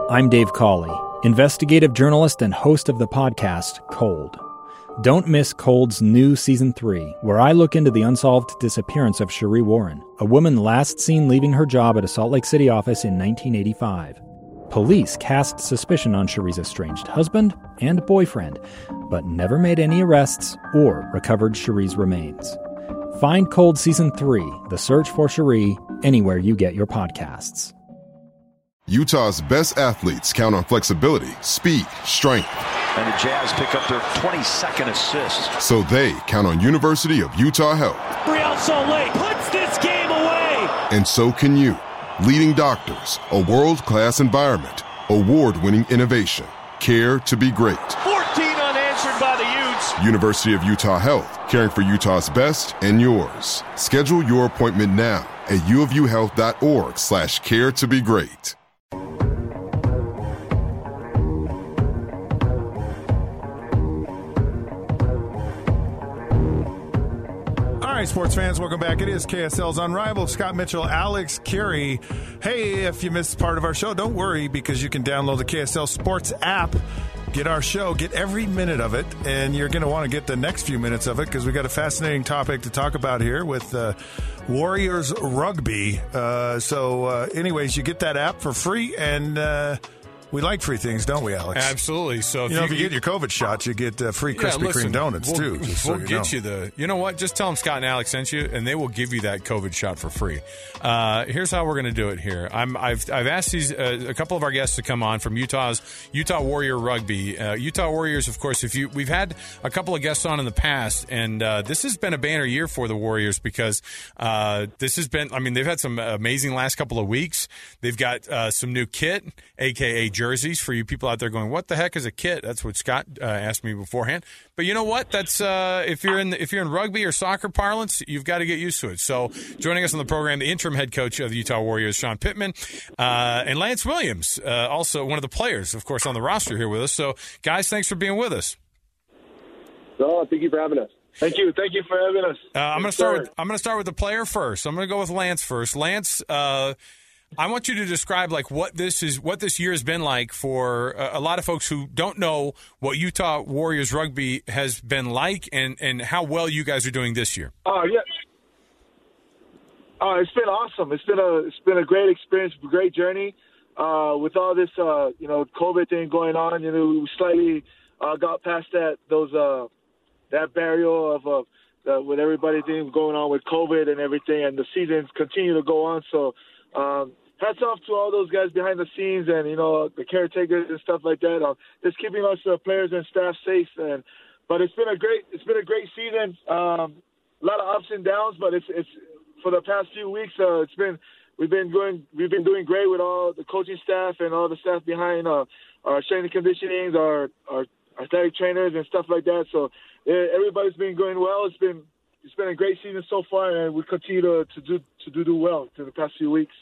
I'm Dave Cawley, investigative journalist and host of the podcast Cold. Don't miss Cold's new Season 3, where I look into the unsolved disappearance of Sheree Warren, a woman last seen leaving her job at a Salt Lake City office in 1985. Police cast suspicion on Sheree's estranged husband and boyfriend, but never made any arrests or recovered Sheree's remains. Find Cold Season 3, The Search for Sheree, anywhere you get your podcasts. Utah's best athletes count on flexibility, speed, strength. And the Jazz pick up their 22nd assist. So they count on University of Utah Health. Real Salt Lake puts this game away. And so can you. Leading doctors, a world-class environment, award-winning innovation, care to be great. 14 unanswered by the Utes. University of Utah Health, caring for Utah's best and yours. Schedule your appointment now at uofuhealth.org/care to be great. All right, sports fans, welcome back. It is KSL's Unrivaled. Scott Mitchell, Alex Carey. Hey, if you missed part of our show, don't worry, because you can download the KSL Sports app, get our show, get every minute of it, and you're going to want to get the next few minutes of it because we got a fascinating topic to talk about here with Warriors Rugby. Anyways, you get that app for free, and we like free things, don't we, Alex? Absolutely. So if you get your COVID shots, you get free Krispy Kreme donuts, too. We'll get you the... You know what? Just tell them Scott and Alex sent you, and they will give you that COVID shot for free. Here's how we're going to do it here. I've asked these a couple of our guests to come on from Utah Warrior Rugby. Utah Warriors, of course, we've had a couple of guests on in the past, and this has been a banner year for the Warriors because this has been... I mean, they've had some amazing last couple of weeks. They've got some new kit, a.k.a. jerseys for you people out there going, what the heck is a kit? That's what Scott asked me beforehand. But you know what? That's if you're in rugby or soccer parlance, you've got to get used to it. So joining us on the program, the interim head coach of the Utah Warriors, Sean Pittman, and Lance Williams, also one of the players, of course, on the roster here with us. So guys, thanks for being with us. Oh, thank you for having us. Thank you for having us. I'm going to start with the player first. I'm going to go with Lance first. Lance, I want you to describe what this year has been like for a lot of folks who don't know what Utah Warriors rugby has been like and how well you guys are doing this year. Yeah. It's been awesome. It's been a great experience, great journey. With all this COVID thing going on, we slightly got past that barrier of with everybody going on with COVID and everything, and the seasons continue to go on. So. Hats off to all those guys behind the scenes and, the caretakers and stuff like that. Just keeping us players and staff safe. But it's been a great season. A lot of ups and downs, but it's for the past few weeks. We've been doing great with all the coaching staff and all the staff behind our strength and conditioning, our athletic trainers and stuff like that. So everybody's been going well. It's been a great season so far, and we continue to do well through the past few weeks.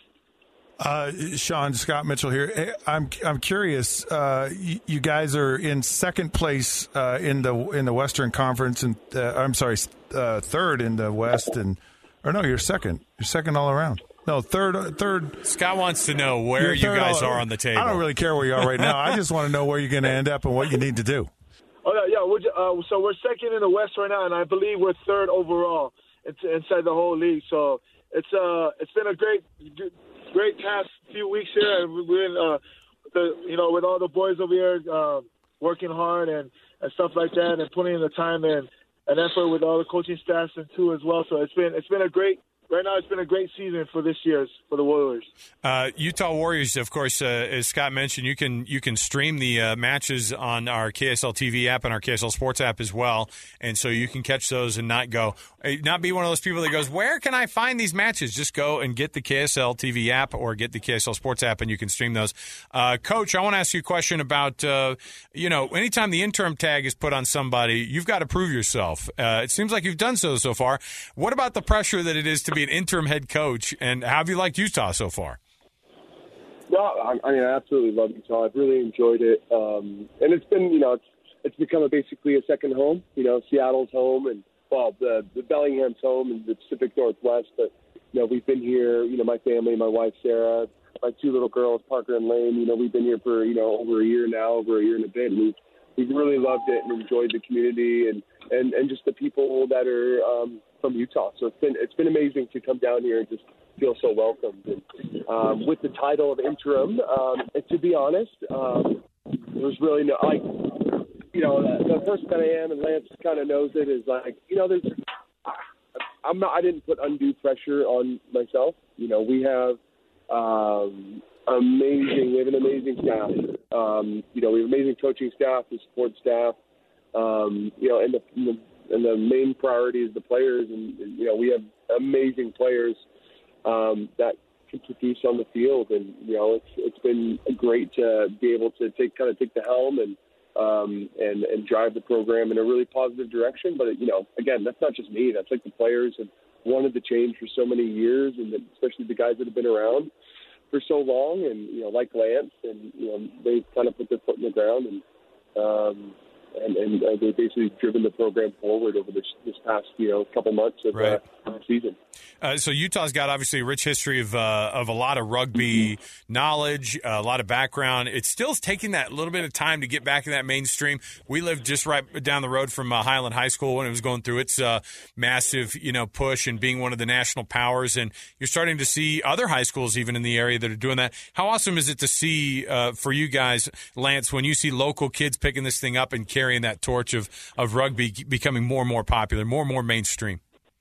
Sean, Scott Mitchell here. I'm curious. You guys are in second place in the Western Conference, and third in the West, you're second. You're second all around. No, third. Scott wants to know where you guys are on the table. I don't really care where you are right now. I just want to know where you're going to end up and what you need to do. Oh yeah. So we're second in the West right now, and I believe we're third overall inside the whole league. So it's been a great past few weeks here, and we're in, with all the boys over here working hard and stuff like that, and putting in the time and effort with all the coaching staffs and too as well. So it's been a great season for this year for the Warriors. Utah Warriors, of course, as Scott mentioned, you can stream the matches on our KSL TV app and our KSL Sports app as well, and so you can catch those and not be one of those people that goes, where can I find these matches? Just go and get the KSL TV app or get the KSL Sports app, and you can stream those. Coach, I want to ask you a question about anytime the interim tag is put on somebody, you've got to prove yourself. It seems like you've done so far. What about the pressure that it is to be an interim head coach, and how have you liked Utah so far? Well, I absolutely love Utah. I've really enjoyed it, and it's been, it's become basically a second home. Seattle's home, and the Bellingham's home in the Pacific Northwest. But we've been here. My family, my wife Sarah, two little girls, Parker and Lane. You know, we've been here for, you know, over a year and a bit. And we've really loved it and enjoyed the community and just the people that are from Utah. So it's been amazing to come down here and just feel so welcomed. And with the title of interim, and to be honest, there was really no, like, you know, the person that I am, and Lance kind of knows it, is like, you know, I didn't put undue pressure on myself. You know, we have an amazing staff. You know, we have amazing coaching staff, the support staff. You know, and the main priority is the players, and you know, we have amazing players that can produce on the field, and you know, it's been great to be able to take the helm and drive the program in a really positive direction. But you know, again, that's not just me. That's like the players have wanted to change for so many years, and especially the guys that have been around for so long, and you know, like Lance, and you know, they've kind of put their foot in the ground and they've basically driven the program forward over this past, you know, couple months of the season. So Utah's got obviously a rich history of a lot of rugby knowledge, a lot of background. It's still taking that little bit of time to get back in that mainstream. We lived just right down the road from Highland High School when it was going through its massive, you know, push and being one of the national powers. And you're starting to see other high schools even in the area that are doing that. How awesome is it to see for you guys, Lance, when you see local kids picking this thing up and carrying that torch of rugby becoming more and more popular, more and more mainstream?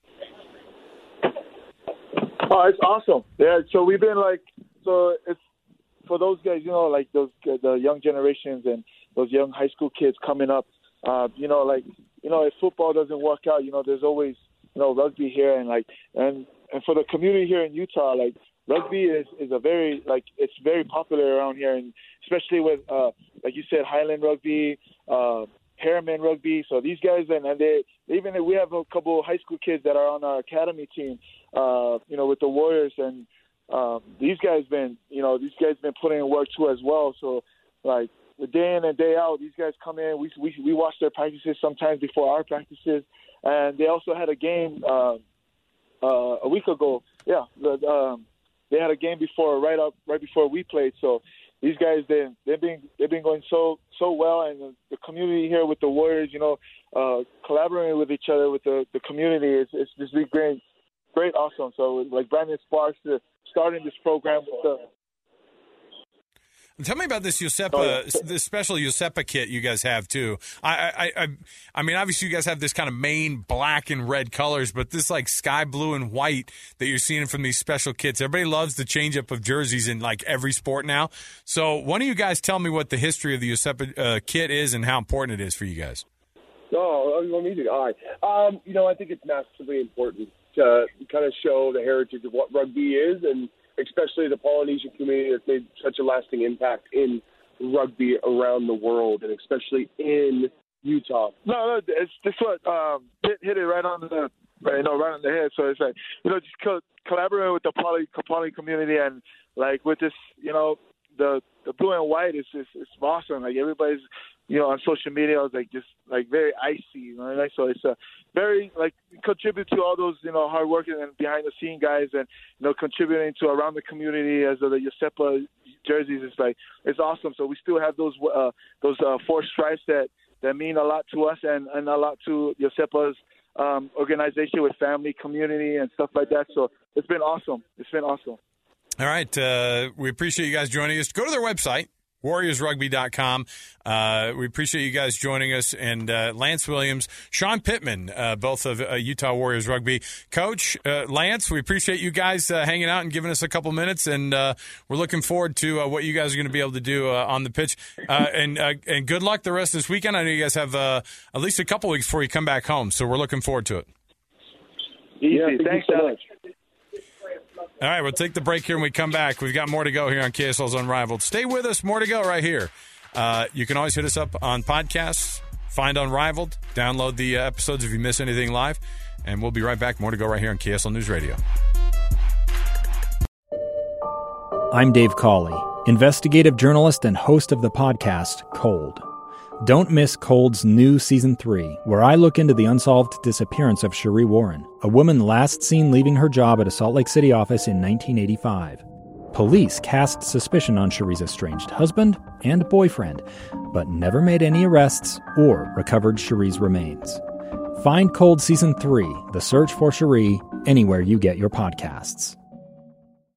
Oh, it's awesome. Yeah, so we've been it's for those guys, you know, like the young generations and those young high school kids coming up, you know, like, you know, if football doesn't work out, you know, there's always, you know, rugby here, and like, and for the community here in Utah, like, rugby is a very, like, it's very popular around here, and especially with, like you said, Highland Rugby, Harriman Rugby. So these guys, and we have a couple of high school kids that are on our academy team, you know, with the Warriors, and these guys been putting in work too as well. So like, the day in and day out, these guys come in. We watch their practices sometimes before our practices, and they also had a game a week ago. Yeah, they had a game right before we played. So these guys, they've been going so well, and the community here with the Warriors, you know, collaborating with each other with the community, it's just been great, awesome. So like Brandon Sparks starting this program with the. Tell me about this this special Yosepa kit you guys have too. I mean, obviously you guys have this kind of main black and red colors, but this like sky blue and white that you're seeing from these special kits. Everybody loves the change up of jerseys in like every sport now. So why don't you guys tell me what the history of the Yosepa kit is and how important it is for you guys? Oh, you want me to? All right. You know, I think it's massively important to kind of show the heritage of what rugby is, and especially the Polynesian community that's made such a lasting impact in rugby around the world, and especially in Utah. No, it's just what hit it right on the head. So it's like, you know, just collaborating with the Poly community, and like with this, you know, the blue and white is awesome. Like everybody's, you know, on social media is like just like very icy, you know, like, so it's a very like contribute to all those, you know, hard working and behind the scene guys, and you know, contributing to around the community as the Yosepa jerseys. It's like, it's awesome. So we still have those four stripes that mean a lot to us and a lot to Yosepa's organization with family, community, and stuff like that. So it's been awesome. All right. We appreciate you guys joining us. Go to their website, WarriorsRugby.com. We appreciate you guys joining us. And Lance Williams, Sean Pittman, both of Utah Warriors Rugby. Coach, Lance, we appreciate you guys hanging out and giving us a couple minutes. And we're looking forward to what you guys are going to be able to do on the pitch. And good luck the rest of this weekend. I know you guys have at least a couple weeks before you come back home. So we're looking forward to it. Easy. Yeah, thanks so much. All right, we'll take the break here when we come back. We've got more to go here on KSL's Unrivaled. Stay with us. More to go right here. You can always hit us up on podcasts, find Unrivaled, download the episodes if you miss anything live, and we'll be right back. More to go right here on KSL News Radio. I'm Dave Cawley, investigative journalist and host of the podcast Cold. Don't miss Cold's new Season 3, where I look into the unsolved disappearance of Cherie Warren, a woman last seen leaving her job at a Salt Lake City office in 1985. Police cast suspicion on Cherie's estranged husband and boyfriend, but never made any arrests or recovered Cherie's remains. Find Cold Season 3, The Search for Cherie, anywhere you get your podcasts.